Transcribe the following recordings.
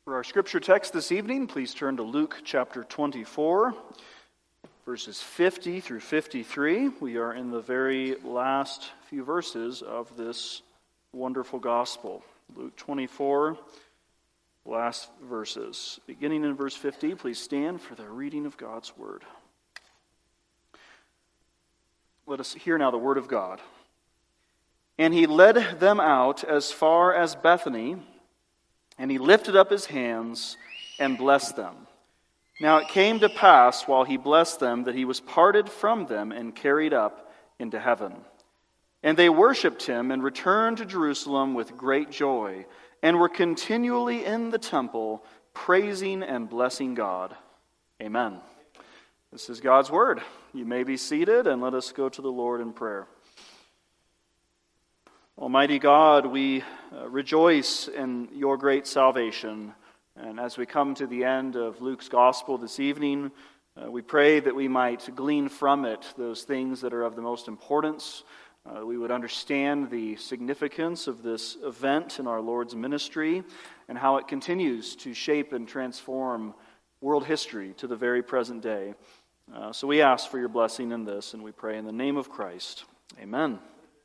For our scripture text this evening, please turn to Luke chapter 24, verses 50 through 53. We are in the very last few verses of this wonderful gospel. Luke 24, last verses. Beginning in verse 50, please stand for the reading of God's word. Let us hear now the word of God. And he led them out as far as Bethany, and he lifted up his hands and blessed them. Now it came to pass, while he blessed them, that he was parted from them and carried up into heaven. And they worshipped him and returned to Jerusalem with great joy, and were continually in the temple, praising and blessing God. Amen. This is God's word. You may be seated, and let us go to the Lord in prayer. Almighty God, we rejoice in your great salvation. And as we come to the end of Luke's gospel this evening, we pray that we might glean from it those things that are of the most importance. We would understand the significance of this event in our Lord's ministry and how it continues to shape and transform world history to the very present day. So we ask for your blessing in this, and we pray in the name of Christ. Amen.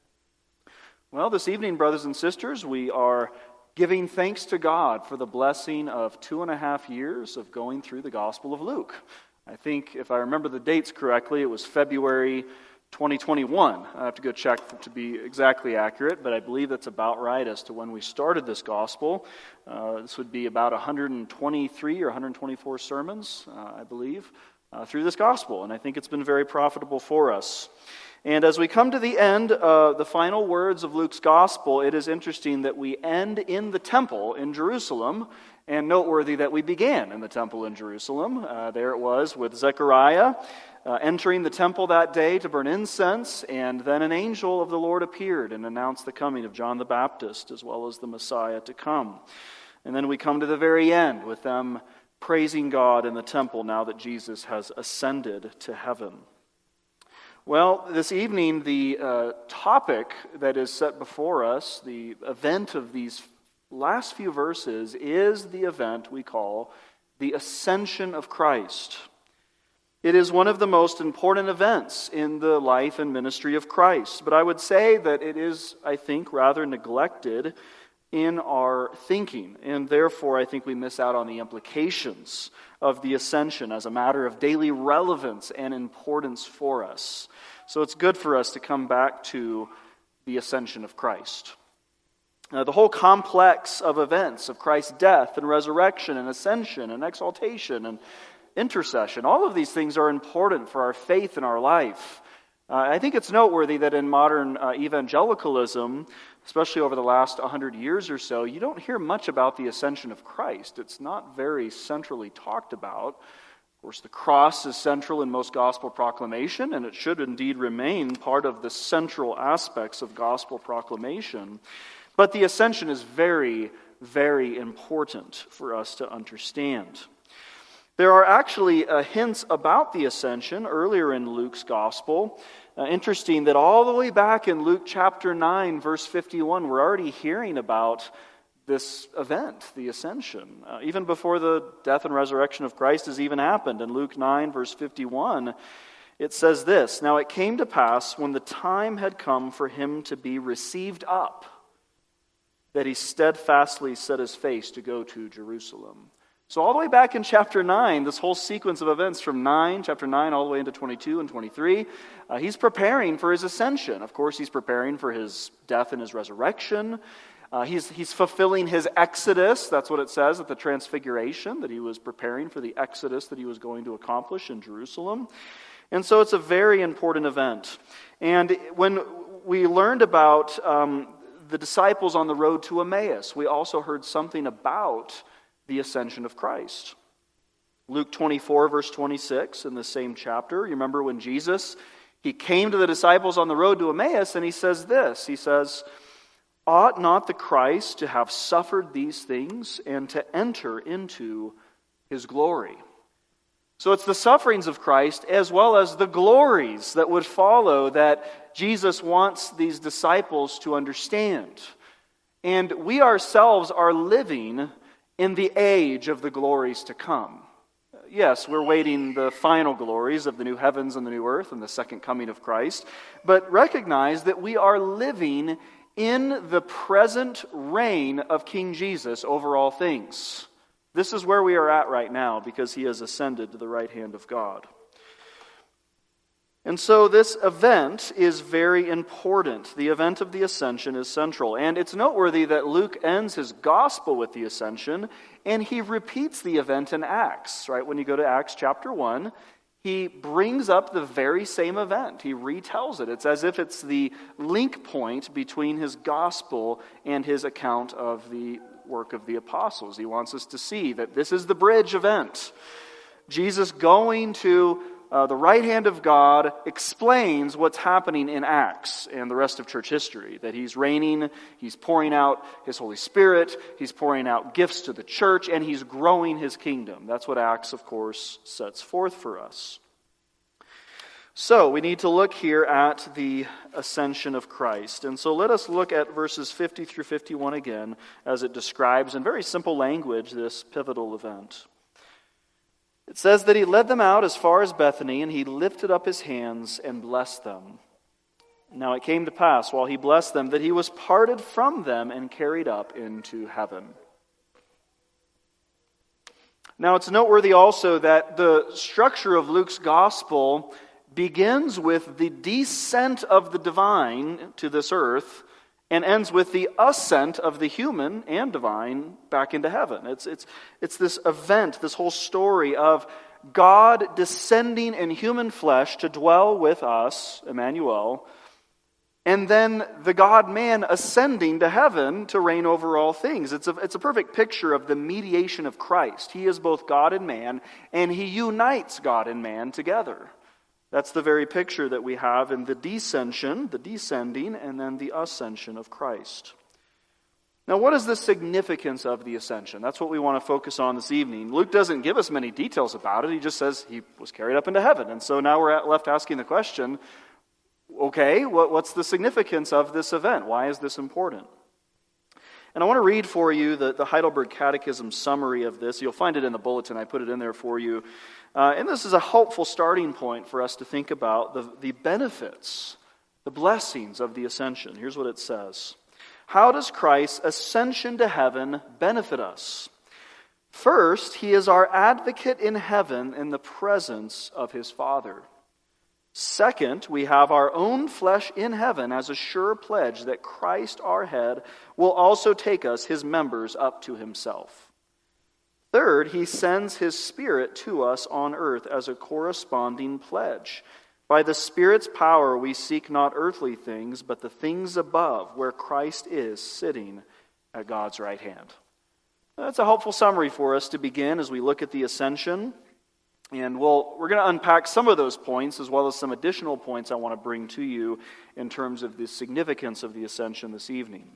Well, this evening, brothers and sisters, we are giving thanks to God for the blessing of 2.5 years of going through the Gospel of Luke. I think, if I remember the dates correctly, it was February 2021. I have to go check to be exactly accurate, but I believe that's about right as to when we started this Gospel. This would be about 123 or 124 sermons, I believe, through this Gospel, and I think it's been very profitable for us. And as we come to the end, the final words of Luke's gospel, it is interesting that we end in the temple in Jerusalem, and noteworthy that we began in the temple in Jerusalem. There it was with Zechariah entering the temple that day to burn incense, and then an angel of the Lord appeared and announced the coming of John the Baptist, as well as the Messiah to come. And then we come to the very end with them praising God in the temple now that Jesus has ascended to heaven. Well, this evening, the topic that is set before us, the event of these last few verses, is the event we call the Ascension of Christ. It is one of the most important events in the life and ministry of Christ, but I would say that it is, I think, rather neglected in our thinking, and therefore I think we miss out on the implications of the ascension as a matter of daily relevance and importance for us. So it's good for us to come back to the ascension of Christ. The whole complex of events of Christ's death and resurrection and ascension and exaltation and intercession, all of these things are important for our faith in our life. I think it's noteworthy that in modern evangelicalism, especially over the last 100 years or so, you don't hear much about the ascension of Christ. It's not very centrally talked about. Of course, the cross is central in most gospel proclamation, and it should indeed remain part of the central aspects of gospel proclamation. But the ascension is very, very important for us to understand. There are actually hints about the ascension earlier in Luke's gospel. Interesting that all the way back in Luke chapter 9, verse 51, we're already hearing about this event, the ascension. Even before the death and resurrection of Christ has even happened. In Luke 9, verse 51, it says this, "Now it came to pass, when the time had come for him to be received up, that he steadfastly set his face to go to Jerusalem." So all the way back in chapter 9, this whole sequence of events from chapter 9 all the way into 22 and 23, he's preparing for his ascension. Of course, he's preparing for his death and his resurrection. He's fulfilling his exodus. That's what it says at the Transfiguration, that he was preparing for the exodus that he was going to accomplish in Jerusalem. And so it's a very important event. And when we learned about the disciples on the road to Emmaus, we also heard something about the ascension of Christ. Luke 24, verse 26, in the same chapter, you remember when Jesus, he came to the disciples on the road to Emmaus, and he says this, he says, "Ought not the Christ to have suffered these things and to enter into his glory?" So it's the sufferings of Christ as well as the glories that would follow that Jesus wants these disciples to understand. And we ourselves are living in the age of the glories to come. Yes, we're waiting the final glories of the new heavens and the new earth and the second coming of Christ, but recognize that we are living in the present reign of King Jesus over all things. This is where we are at right now because he has ascended to the right hand of God. And so this event is very important. The event of the ascension is central. And it's noteworthy that Luke ends his gospel with the ascension, and he repeats the event in Acts. Right? When you go to Acts chapter 1, he brings up the very same event. He retells it. It's as if it's the link point between his gospel and his account of the work of the apostles. He wants us to see that this is the bridge event. Jesus going to the right hand of God explains what's happening in Acts and the rest of church history. That he's reigning, he's pouring out his Holy Spirit, he's pouring out gifts to the church, and he's growing his kingdom. That's what Acts, of course, sets forth for us. So, we need to look here at the ascension of Christ. And so let us look at verses 50 through 51 again, as it describes in very simple language this pivotal event. It says that he led them out as far as Bethany, and he lifted up his hands and blessed them. Now it came to pass, while he blessed them, that he was parted from them and carried up into heaven. Now it's noteworthy also that the structure of Luke's gospel begins with the descent of the divine to this earth and ends with the ascent of the human and divine back into heaven. It's this event, this whole story of God descending in human flesh to dwell with us, Emmanuel, and then the God-man ascending to heaven to reign over all things. It's a perfect picture of the mediation of Christ. He is both God and man, and he unites God and man together. That's the very picture that we have in the descension, the descending, and then the ascension of Christ. Now, what is the significance of the ascension? That's what we want to focus on this evening. Luke doesn't give us many details about it. He just says he was carried up into heaven. And so now we're left asking the question, okay, what's the significance of this event? Why is this important? And I want to read for you the Heidelberg Catechism summary of this. You'll find it in the bulletin. I put it in there for you. And this is a helpful starting point for us to think about the benefits, the blessings of the ascension. Here's what it says. How does Christ's ascension to heaven benefit us? First, he is our advocate in heaven in the presence of his Father. Second, we have our own flesh in heaven as a sure pledge that Christ, our head, will also take us, his members, up to himself. Third, he sends his Spirit to us on earth as a corresponding pledge. By the Spirit's power we seek not earthly things, but the things above, where Christ is sitting at God's right hand. That's a helpful summary for us to begin as we look at the ascension. And we're going to unpack some of those points as well as some additional points I want to bring to you in terms of the significance of the ascension this evening.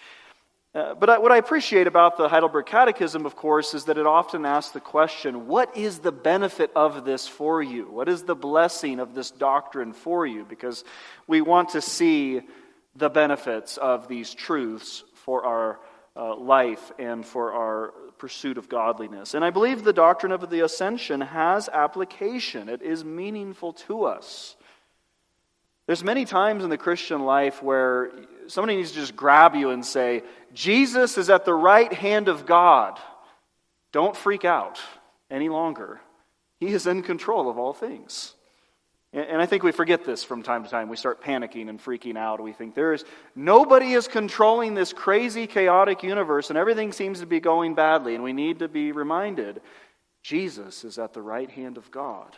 But what I appreciate about the Heidelberg Catechism, of course, is that it often asks the question, what is the benefit of this for you? What is the blessing of this doctrine for you? Because we want to see the benefits of these truths for our life and for our pursuit of godliness. And I believe the doctrine of the ascension has application. It is meaningful to us. There's many times in the Christian life where somebody needs to just grab you and say, Jesus is at the right hand of God. Don't freak out any longer. He is in control of all things. And I think we forget this from time to time. We start panicking and freaking out. We think nobody is controlling this crazy, chaotic universe, and everything seems to be going badly. And we need to be reminded, Jesus is at the right hand of God.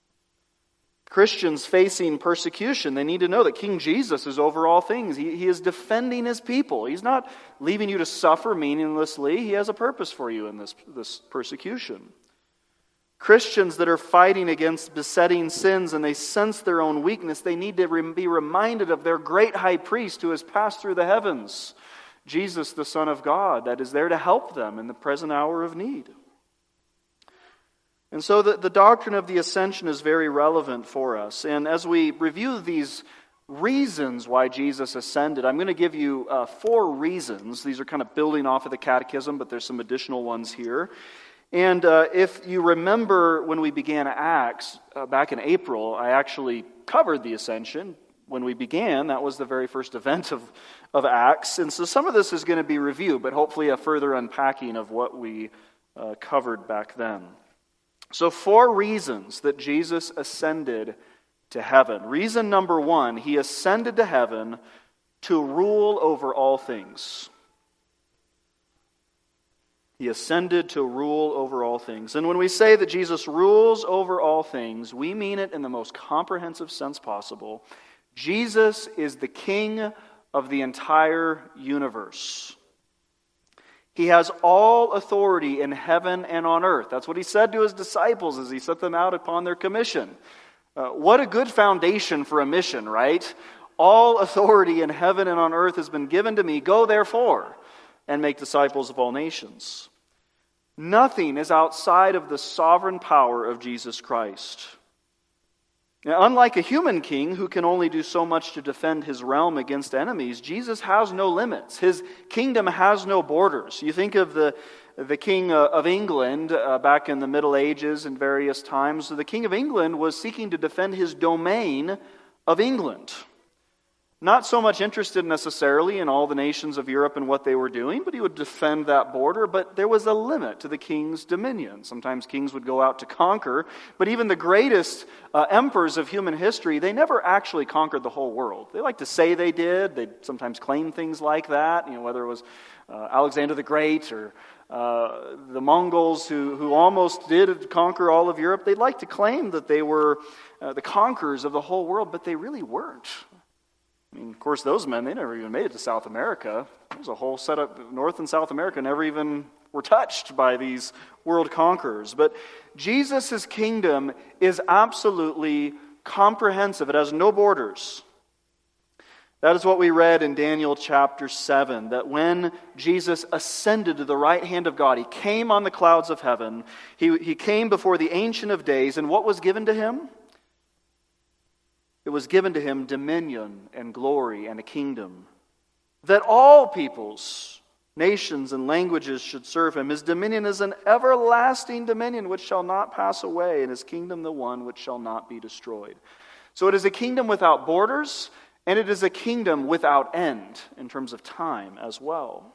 Christians facing persecution, they need to know that King Jesus is over all things. He is defending his people. He's not leaving you to suffer meaninglessly. He has a purpose for you in this persecution. Christians that are fighting against besetting sins and they sense their own weakness, they need to be reminded of their great high priest who has passed through the heavens, Jesus, the Son of God, that is there to help them in the present hour of need. And so the doctrine of the ascension is very relevant for us. And as we review these reasons why Jesus ascended. I'm going to give you 4 reasons. These are kind of building off of the Catechism, but there's some additional ones here. And if you remember when we began Acts back in April, I actually covered the Ascension. When we began, that was the very first event of Acts. And so some of this is going to be review, but hopefully a further unpacking of what we covered back then. So 4 reasons that Jesus ascended to heaven. Reason number 1, he ascended to heaven to rule over all things. He ascended to rule over all things. And when we say that Jesus rules over all things, we mean it in the most comprehensive sense possible. Jesus is the King of the entire universe. He has all authority in heaven and on earth. That's what he said to his disciples as he set them out upon their commission. What a good foundation for a mission, right? All authority in heaven and on earth has been given to me. Go therefore and make disciples of all nations. Nothing is outside of the sovereign power of Jesus Christ. Now, unlike a human king who can only do so much to defend his realm against enemies, Jesus has no limits. His kingdom has no borders. You think of the king of England back in the Middle Ages and various times. The king of England was seeking to defend his domain of England. Not so much interested necessarily in all the nations of Europe and what they were doing, but he would defend that border. But there was a limit to the king's dominion. Sometimes kings would go out to conquer, but even the greatest emperors of human history, they never actually conquered the whole world. They like to say they did. They sometimes claim things like that, whether it was Alexander the Great or the Mongols who almost did conquer all of Europe. They'd like to claim that they were the conquerors of the whole world, but they really weren't. Of course, those men, they never even made it to South America. There's a whole setup of North and South America never even were touched by these world conquerors. But Jesus' kingdom is absolutely comprehensive. It has no borders. That is what we read in Daniel chapter 7, that when Jesus ascended to the right hand of God, he came on the clouds of heaven, he came before the Ancient of Days, and what was given to him? It was given to him dominion and glory and a kingdom, that all peoples, nations, and languages should serve him. His dominion is an everlasting dominion which shall not pass away, and his kingdom the one which shall not be destroyed. So it is a kingdom without borders, and it is a kingdom without end in terms of time as well.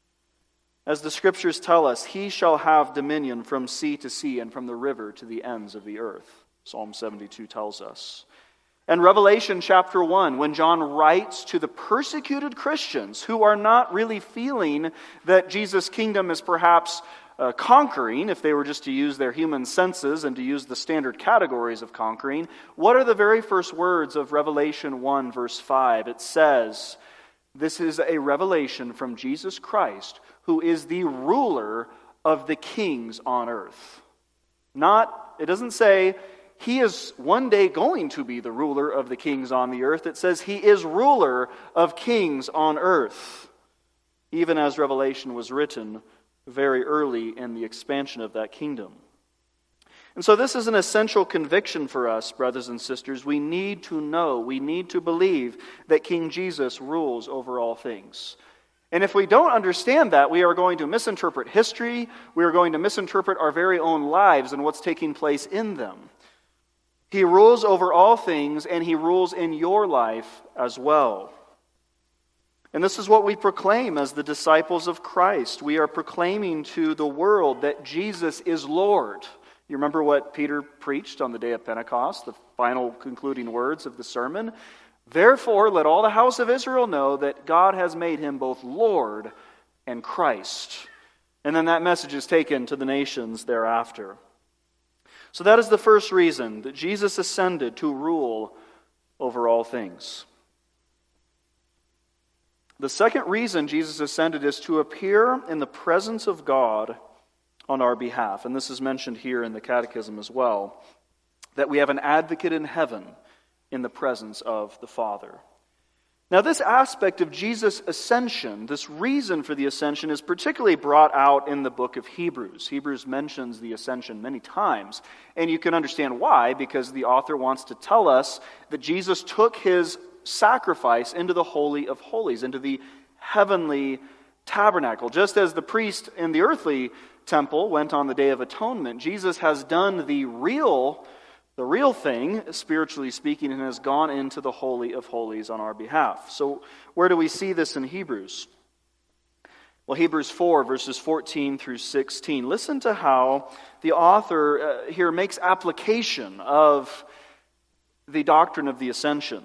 As the Scriptures tell us, he shall have dominion from sea to sea and from the river to the ends of the earth. Psalm 72 tells us. And Revelation chapter 1, when John writes to the persecuted Christians who are not really feeling that Jesus' kingdom is perhaps conquering, if they were just to use their human senses and to use the standard categories of conquering, what are the very first words of Revelation 1 verse 5? It says, this is a revelation from Jesus Christ, who is the ruler of the kings on earth. It doesn't say, he is one day going to be the ruler of the kings on the earth. It says he is ruler of kings on earth, even as Revelation was written very early in the expansion of that kingdom. And so this is an essential conviction for us, brothers and sisters. We need to know, we need to believe that King Jesus rules over all things. And if we don't understand that, we are going to misinterpret history, we are going to misinterpret our very own lives and what's taking place in them. He rules over all things, and he rules in your life as well. And this is what we proclaim as the disciples of Christ. We are proclaiming to the world that Jesus is Lord. You remember what Peter preached on the day of Pentecost, the final concluding words of the sermon? Therefore, let all the house of Israel know that God has made him both Lord and Christ. And then that message is taken to the nations thereafter. So that is the first reason, that Jesus ascended to rule over all things. The second reason Jesus ascended is to appear in the presence of God on our behalf. And this is mentioned here in the Catechism as well, that we have an advocate in heaven in the presence of the Father. Now, this aspect of Jesus' ascension, this reason for the ascension, is particularly brought out in the book of Hebrews. Hebrews mentions the ascension many times, and you can understand why, because the author wants to tell us that Jesus took his sacrifice into the Holy of Holies, into the heavenly tabernacle. Just as the priest in the earthly temple went on the Day of Atonement, Jesus has done the real thing, spiritually speaking, and has gone into the Holy of Holies on our behalf. So where do we see this in Hebrews? Well, Hebrews 4, verses 14 through 16. Listen to how the author here makes application of the doctrine of the ascension.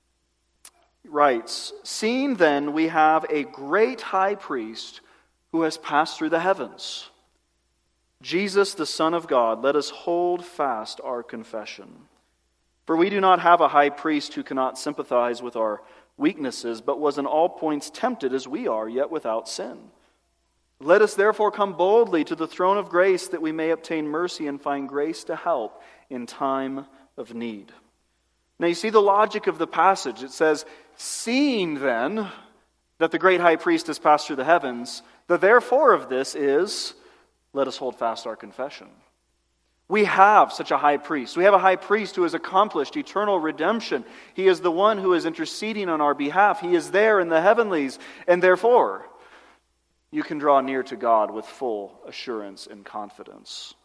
He writes, "Seeing then we have a great high priest who has passed through the heavens, Jesus, the Son of God, let us hold fast our confession. For we do not have a high priest who cannot sympathize with our weaknesses, but was in all points tempted as we are, yet without sin. Let us therefore come boldly to the throne of grace, that we may obtain mercy and find grace to help in time of need." Now you see the logic of the passage. It says, seeing then that the great high priest has passed through the heavens, the therefore of this is, let us hold fast our confession. We have such a high priest. We have a high priest who has accomplished eternal redemption. He is the one who is interceding on our behalf. He is there in the heavenlies, and therefore you can draw near to God with full assurance and confidence.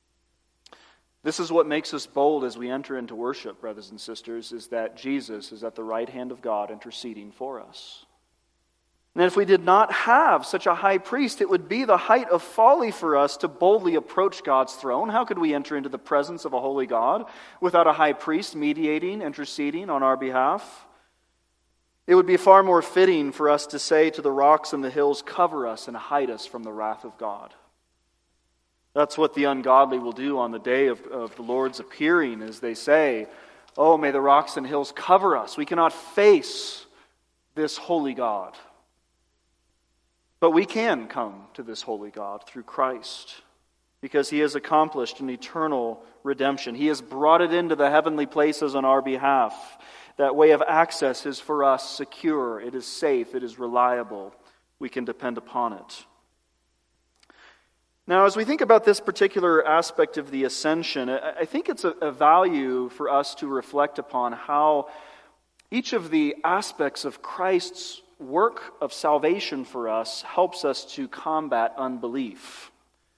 This is what makes us bold as we enter into worship, brothers and sisters, is that Jesus is at the right hand of God interceding for us. And if we did not have such a high priest, it would be the height of folly for us to boldly approach God's throne. How could we enter into the presence of a holy God without a high priest mediating, interceding on our behalf? It would be far more fitting for us to say to the rocks and the hills, cover us and hide us from the wrath of God. That's what the ungodly will do on the day of the Lord's appearing, as they say, oh, may the rocks and hills cover us. We cannot face this holy God. But we can come to this holy God through Christ, because He has accomplished an eternal redemption. He has brought it into the heavenly places on our behalf. That way of access is for us secure, it is safe, it is reliable. We can depend upon it. Now, as we think about this particular aspect of the ascension, I think it's a value for us to reflect upon how each of the aspects of Christ's work of salvation for us helps us to combat unbelief.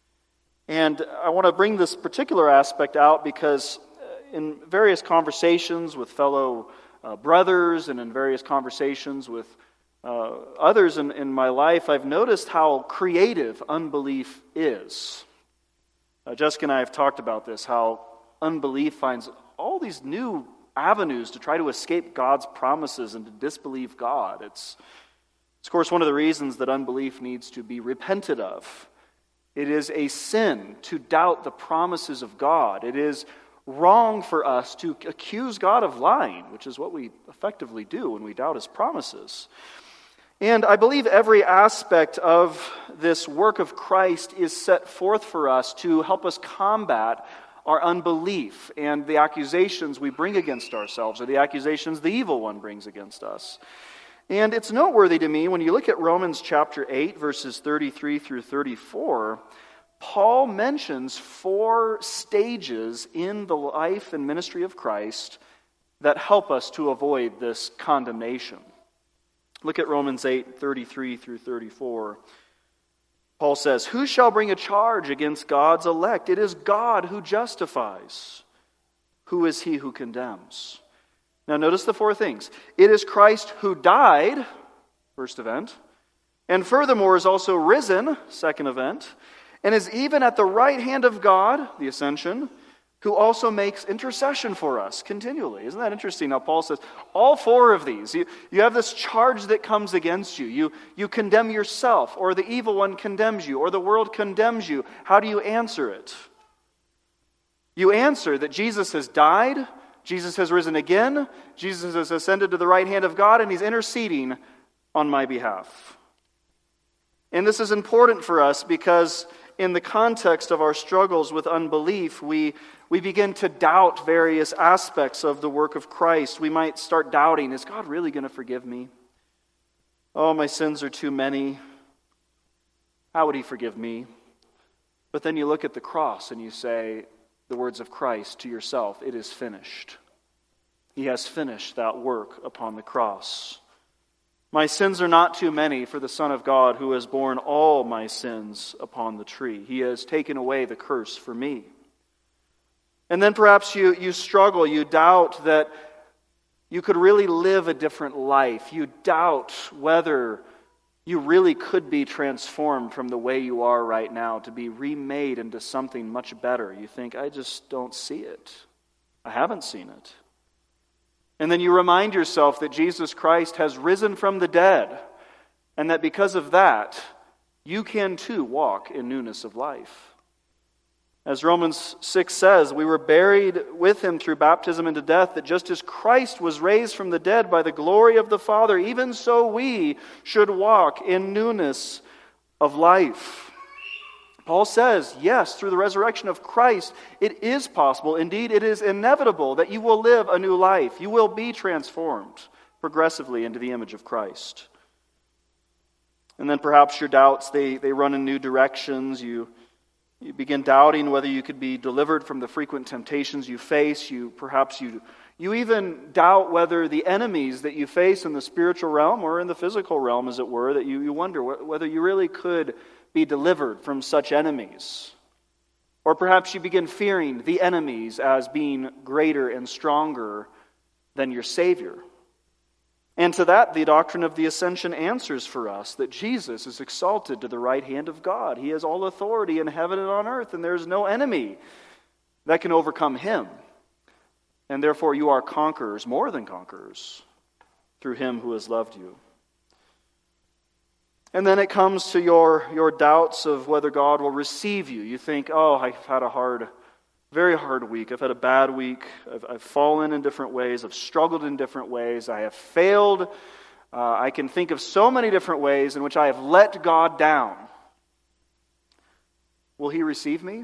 And I want to bring this particular aspect out because in various conversations with fellow brothers and in various conversations with others in my life, I've noticed how creative unbelief is. Jessica and I have talked about this, how unbelief finds all these new avenues to try to escape God's promises and to disbelieve God. It's of course one of the reasons that unbelief needs to be repented of. It is a sin to doubt the promises of God. It is wrong for us to accuse God of lying, which is what we effectively do when we doubt His promises. And I believe every aspect of this work of Christ is set forth for us to help us combat our unbelief and the accusations we bring against ourselves, or the accusations the evil one brings against us. And it's noteworthy to me when you look at Romans chapter 8, verses 33 through 34, Paul mentions 4 stages in the life and ministry of Christ that help us to avoid this condemnation. Look at Romans 8, 33 through 34. Paul says, "Who shall bring a charge against God's elect? It is God who justifies. Who is he who condemns?" Now notice the 4 things. It is Christ who died, first event, and furthermore is also risen, second event, and is even at the right hand of God, the ascension, who also makes intercession for us continually. Isn't that interesting how Paul says, all 4 of these, you have this charge that comes against you. You condemn yourself, or the evil one condemns you, or the world condemns you. How do you answer it? You answer that Jesus has died, Jesus has risen again, Jesus has ascended to the right hand of God, and He's interceding on my behalf. And this is important for us because in the context of our struggles with unbelief, we begin to doubt various aspects of the work of Christ. We might start doubting, is God really going to forgive me? Oh, my sins are too many. How would He forgive me? But then you look at the cross and you say the words of Christ to yourself, it is finished. He has finished that work upon the cross. My sins are not too many for the Son of God who has borne all my sins upon the tree. He has taken away the curse for me. And then perhaps you struggle, you doubt that you could really live a different life. You doubt whether you really could be transformed from the way you are right now to be remade into something much better. You think, I just don't see it. I haven't seen it. And then you remind yourself that Jesus Christ has risen from the dead, and that because of that, you can too walk in newness of life. As Romans 6 says, we were buried with him through baptism into death, that just as Christ was raised from the dead by the glory of the Father, even so we should walk in newness of life. Paul says, yes, through the resurrection of Christ, it is possible, indeed it is inevitable, that you will live a new life. You will be transformed progressively into the image of Christ. And then perhaps your doubts, they run in new directions. You begin doubting whether you could be delivered from the frequent temptations you face. You even doubt whether the enemies that you face in the spiritual realm or in the physical realm, as it were, that you wonder whether you really could be delivered from such enemies. Or perhaps you begin fearing the enemies as being greater and stronger than your Savior. And to that, the doctrine of the ascension answers for us that Jesus is exalted to the right hand of God. He has all authority in heaven and on earth, and there is no enemy that can overcome him. And therefore you are conquerors, more than conquerors, through him who has loved you. And then it comes to your doubts of whether God will receive you. You think, I've had a very hard week. I've had a bad week. I've fallen in different ways. I've struggled in different ways. I have failed. I can think of so many different ways in which I have let God down. Will he receive me?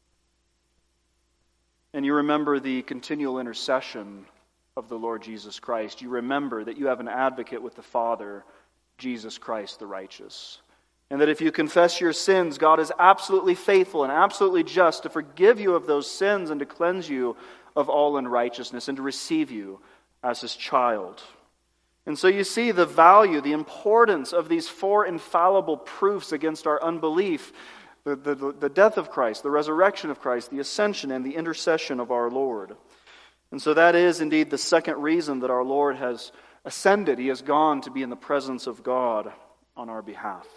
And you remember the continual intercession of the Lord Jesus Christ. You remember that you have an advocate with the Father, Jesus Christ the righteous. And that if you confess your sins, God is absolutely faithful and absolutely just to forgive you of those sins and to cleanse you of all unrighteousness and to receive you as his child. And so you see the value, the importance of these four infallible proofs against our unbelief: the death of Christ, the resurrection of Christ, the ascension, and the intercession of our Lord. And so that is indeed the second reason that our Lord has ascended. He has gone to be in the presence of God on our behalf.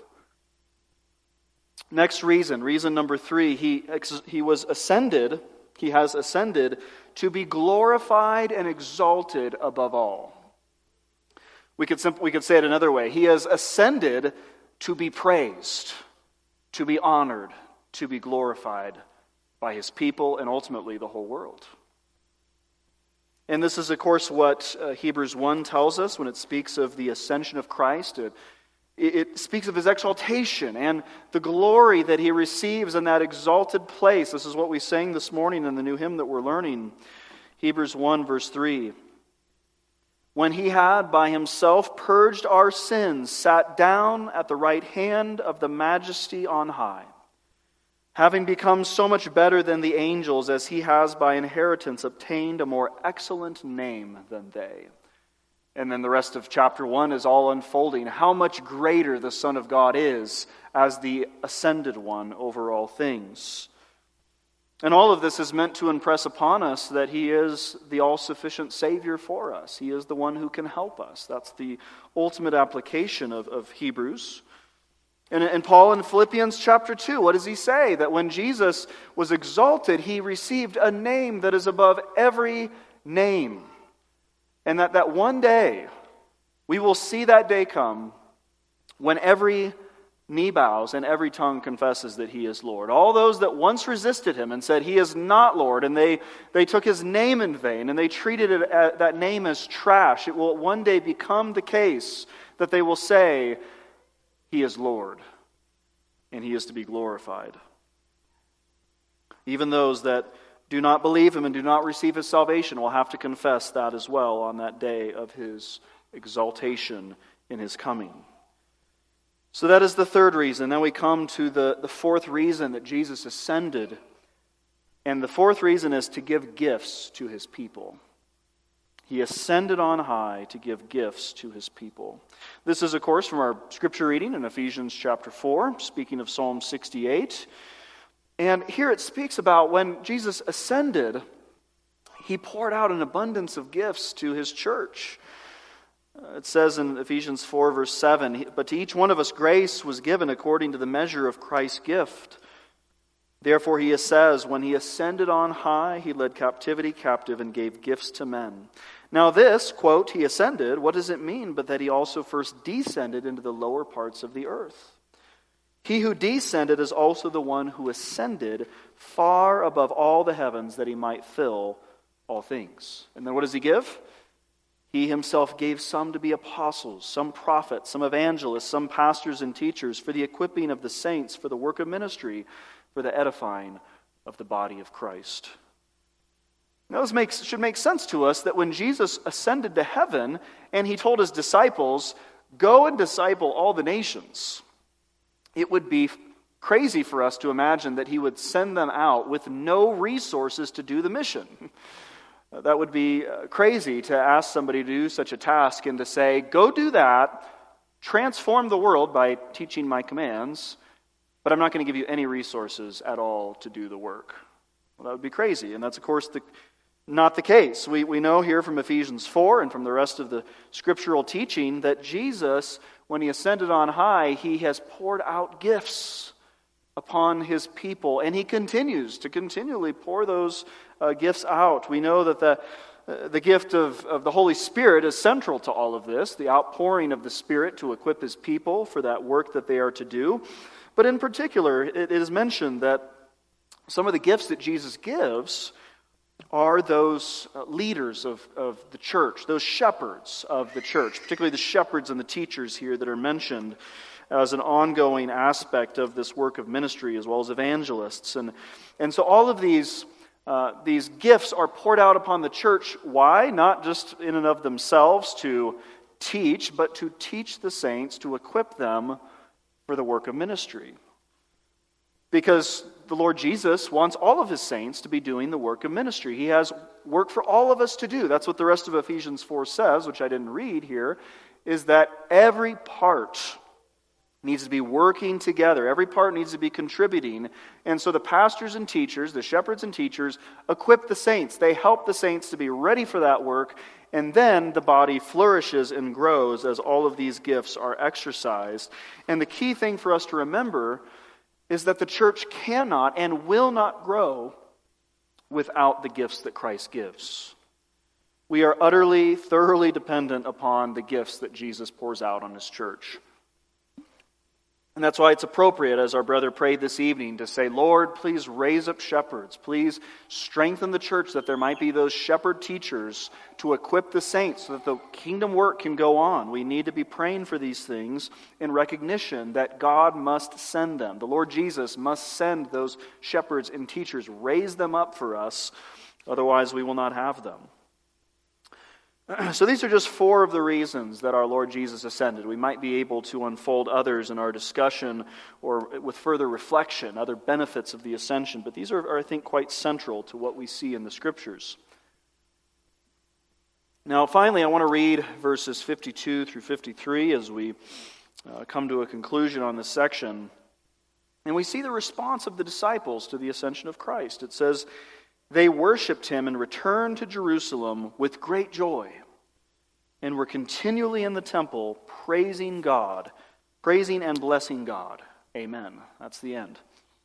Next reason number 3, he has ascended to be glorified and exalted above all. We could say it another way. He has ascended to be praised, to be honored, to be glorified by his people and ultimately the whole world. And this is, of course, what Hebrews 1 tells us when it speaks of the ascension of Christ. It speaks of his exaltation and the glory that he receives in that exalted place. This is what we sang this morning in the new hymn that we're learning. Hebrews 1, verse 3. When he had by himself purged our sins, sat down at the right hand of the Majesty on high, having become so much better than the angels, as he has by inheritance obtained a more excellent name than they. And then the rest of chapter 1 is all unfolding how much greater the Son of God is as the ascended one over all things. And all of this is meant to impress upon us that he is the all-sufficient Savior for us. He is the one who can help us. That's the ultimate application of Hebrews. And Paul in Philippians chapter 2, what does he say? That when Jesus was exalted, he received a name that is above every name. And that one day, we will see that day come when every knee bows and every tongue confesses that he is Lord. All those that once resisted him and said he is not Lord, and they took his name in vain, and they treated that name as trash, it will one day become the case that they will say, he is Lord, and he is to be glorified. Even those that do not believe him and do not receive his salvation will have to confess that as well on that day of his exaltation in his coming. So that is the third reason. Then we come to the fourth reason that Jesus ascended. And the fourth reason is to give gifts to his people. He ascended on high to give gifts to his people. This is, of course, from our scripture reading in Ephesians chapter 4, speaking of Psalm 68. And here it speaks about when Jesus ascended, he poured out an abundance of gifts to his church. It says in Ephesians 4, verse 7, "But to each one of us grace was given according to the measure of Christ's gift. Therefore he says, when he ascended on high, he led captivity captive and gave gifts to men. Now this," quote, "he ascended," what does it mean but that he also first descended into the lower parts of the earth? He who descended is also the one who ascended far above all the heavens that he might fill all things. And then what does he give? He himself gave some to be apostles, some prophets, some evangelists, some pastors and teachers for the equipping of the saints, for the work of ministry, for the edifying of the body of Christ. Now this should make sense to us that when Jesus ascended to heaven and he told his disciples, "Go and disciple all the nations," it would be crazy for us to imagine that he would send them out with no resources to do the mission. That would be crazy to ask somebody to do such a task and to say, "Go do that, transform the world by teaching my commands, but I'm not going to give you any resources at all to do the work." Well, that would be crazy, and that's, of course, not the case. We know here from Ephesians 4 and from the rest of the scriptural teaching that Jesus, when he ascended on high, he has poured out gifts upon his people, and he continues to continually pour those gifts out. We know that the gift of the Holy Spirit is central to all of this, the outpouring of the Spirit to equip his people for that work that they are to do. But in particular, it is mentioned that some of the gifts that Jesus gives are those leaders of the church, those shepherds of the church, particularly the shepherds and the teachers here that are mentioned as an ongoing aspect of this work of ministry, as well as evangelists. And so all of these gifts are poured out upon the church. Why? Not just in and of themselves to teach, but to teach the saints, to equip them for the work of ministry. Because the Lord Jesus wants all of his saints to be doing the work of ministry. He has work for all of us to do. That's what the rest of Ephesians 4 says, which I didn't read here, is that every part needs to be working together. Every part needs to be contributing. And so the pastors and teachers, the shepherds and teachers, equip the saints. They help the saints to be ready for that work. And then the body flourishes and grows as all of these gifts are exercised. And the key thing for us to remember is that the church cannot and will not grow without the gifts that Christ gives. We are utterly, thoroughly dependent upon the gifts that Jesus pours out on his church. And that's why it's appropriate, as our brother prayed this evening, to say, "Lord, please raise up shepherds. Please strengthen the church that there might be those shepherd teachers to equip the saints so that the kingdom work can go on." We need to be praying for these things in recognition that God must send them. The Lord Jesus must send those shepherds and teachers, raise them up for us, otherwise we will not have them. So these are just 4 of the reasons that our Lord Jesus ascended. We might be able to unfold others in our discussion or with further reflection, other benefits of the ascension, but these are, I think, quite central to what we see in the Scriptures. Now, finally, I want to read verses 52 through 53 as we come to a conclusion on this section. And we see the response of the disciples to the ascension of Christ. It says, "They worshipped him and returned to Jerusalem with great joy, and were continually in the temple praising and blessing God." Amen. That's the end.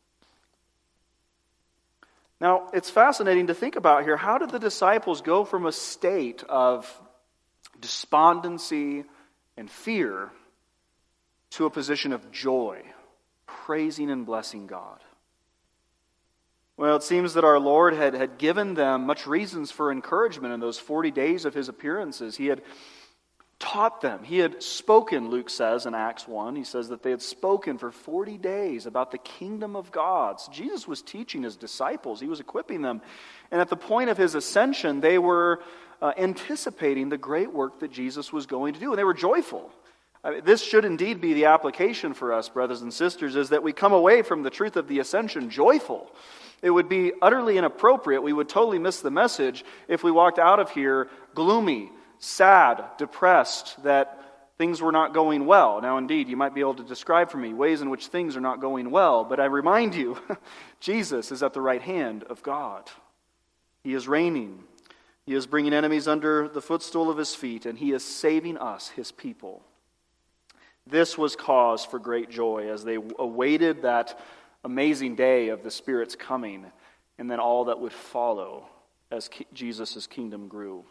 Now, it's fascinating to think about here. How did the disciples go from a state of despondency and fear to a position of joy, praising and blessing God? Well, it seems that our Lord had given them much reasons for encouragement in those 40 days of his appearances. He had taught them. He had spoken, Luke says in Acts 1. He says that they had spoken for 40 days about the kingdom of God. So Jesus was teaching his disciples. He was equipping them. And at the point of his ascension, they were anticipating the great work that Jesus was going to do. And they were joyful. This should indeed be the application for us, brothers and sisters, is that we come away from the truth of the ascension joyful. It would be utterly inappropriate. We would totally miss the message if we walked out of here gloomy, sad, depressed, that things were not going well. Now, indeed, you might be able to describe for me ways in which things are not going well, but I remind you, Jesus is at the right hand of God. He is reigning. He is bringing enemies under the footstool of his feet, and he is saving us, his people. This was cause for great joy as they awaited that amazing day of the Spirit's coming, and then all that would follow as Jesus' kingdom grew.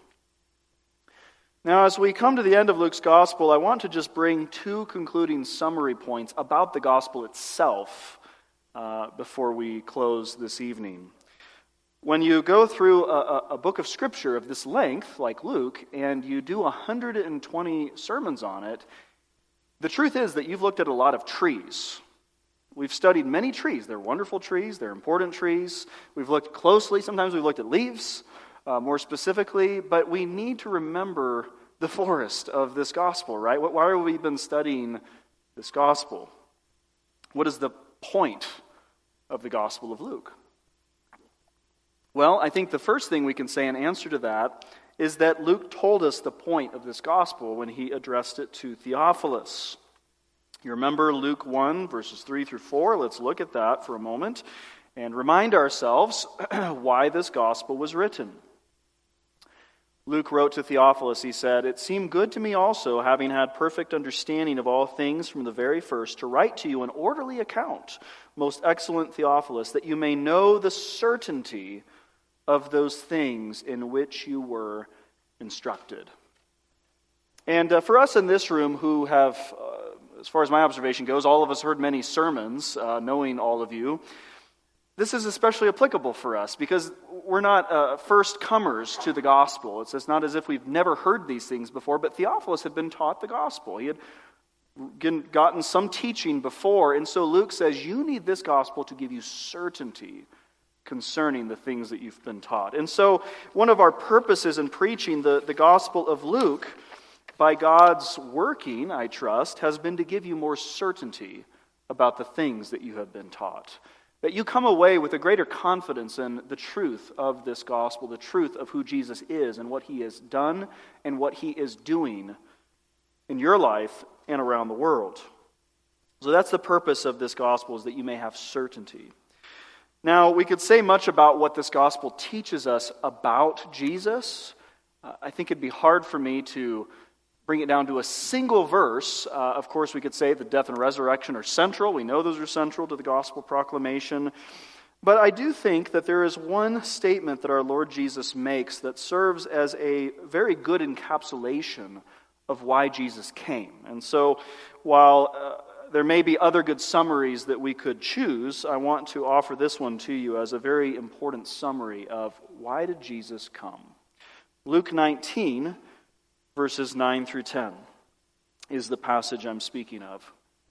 Now, as we come to the end of Luke's gospel, I want to just bring two concluding summary points about the gospel itself before we close this evening. When you go through a book of Scripture of this length, like Luke, and you do 120 sermons on it, the truth is that you've looked at a lot of trees. We've studied many trees. They're wonderful trees. They're important trees. We've looked closely. Sometimes we've looked at leaves, more specifically. But we need to remember the forest of this gospel, right? Why have we been studying this gospel? What is the point of the Gospel of Luke? Well, I think the first thing we can say in answer to that is that Luke told us the point of this gospel when he addressed it to Theophilus. You remember Luke 1, verses 3 through 4. Let's look at that for a moment and remind ourselves why this gospel was written. Luke wrote to Theophilus, he said, "It seemed good to me also, having had perfect understanding of all things from the very first, to write to you an orderly account, most excellent Theophilus, that you may know the certainty of those things in which you were instructed." And for us in this room who have, as far as my observation goes, all of us heard many sermons, knowing all of you, this is especially applicable for us because we're not first comers to the gospel. It's not as if we've never heard these things before, but Theophilus had been taught the gospel. He had gotten some teaching before, and so Luke says, you need this gospel to give you certainty concerning the things that you've been taught. And so one of our purposes in preaching the Gospel of Luke, by God's working, I trust, has been to give you more certainty about the things that you have been taught. That you come away with a greater confidence in the truth of this gospel, the truth of who Jesus is and what he has done and what he is doing in your life and around the world. So that's the purpose of this gospel, is that you may have certainty. Now, we could say much about what this gospel teaches us about Jesus. I think it'd be hard for me to bring it down to a single verse. Of course, we could say the death and resurrection are central. We know those are central to the gospel proclamation. But I do think that there is one statement that our Lord Jesus makes that serves as a very good encapsulation of why Jesus came. And so, while there may be other good summaries that we could choose, I want to offer this one to you as a very important summary of why did Jesus come. Luke 19, verses 9 through 10 is the passage I'm speaking of.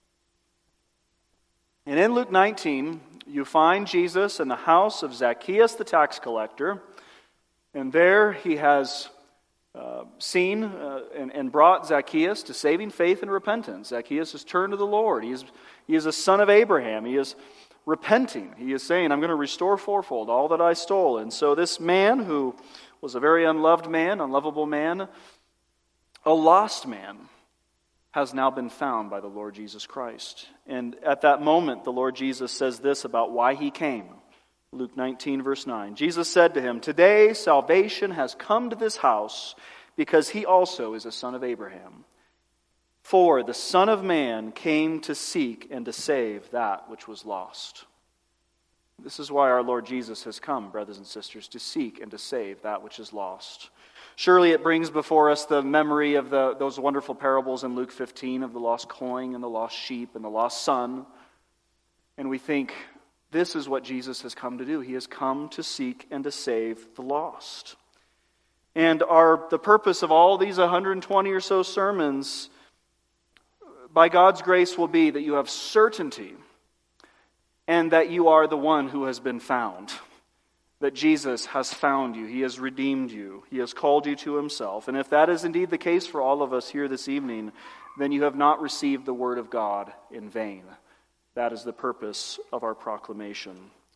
And in Luke 19, you find Jesus in the house of Zacchaeus the tax collector, and there he has seen and brought Zacchaeus to saving faith and repentance. Zacchaeus has turned to the Lord. He is a son of Abraham. He is repenting. He is saying, I'm going to restore fourfold all that I stole. And so this man, who was a very unloved man, unlovable man, a lost man, has now been found by the Lord Jesus Christ. And at that moment, the Lord Jesus says this about why he came. Luke 19, verse 9. Jesus said to him, "Today salvation has come to this house, because he also is a son of Abraham. For the Son of Man came to seek and to save that which was lost." This is why our Lord Jesus has come, brothers and sisters, to seek and to save that which is lost. Surely it brings before us the memory of those wonderful parables in Luke 15 of the lost coin and the lost sheep and the lost son. And we think, this is what Jesus has come to do. He has come to seek and to save the lost. And the purpose of all these 120 or so sermons, by God's grace, will be that you have certainty and that you are the one who has been found. That Jesus has found you. He has redeemed you. He has called you to himself. And if that is indeed the case for all of us here this evening, then you have not received the word of God in vain. That is the purpose of our proclamation.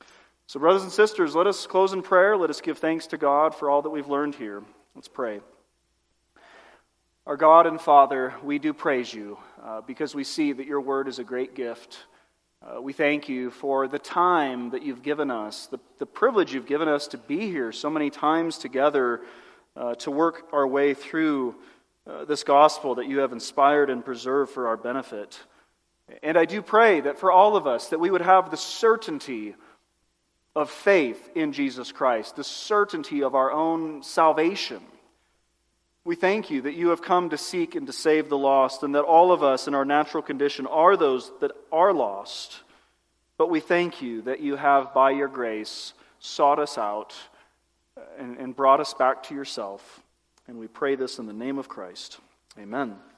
So brothers and sisters, let us close in prayer. Let us give thanks to God for all that we've learned here. Let's pray. Our God and Father, we do praise you because we see that your word is a great gift. We thank you for the time that you've given us, the privilege you've given us to be here so many times together to work our way through this gospel that you have inspired and preserved for our benefit. And I do pray that for all of us, that we would have the certainty of faith in Jesus Christ, the certainty of our own salvation. We thank you that you have come to seek and to save the lost, and that all of us in our natural condition are those that are lost. But we thank you that you have, by your grace, sought us out and brought us back to yourself. And we pray this in the name of Christ. Amen.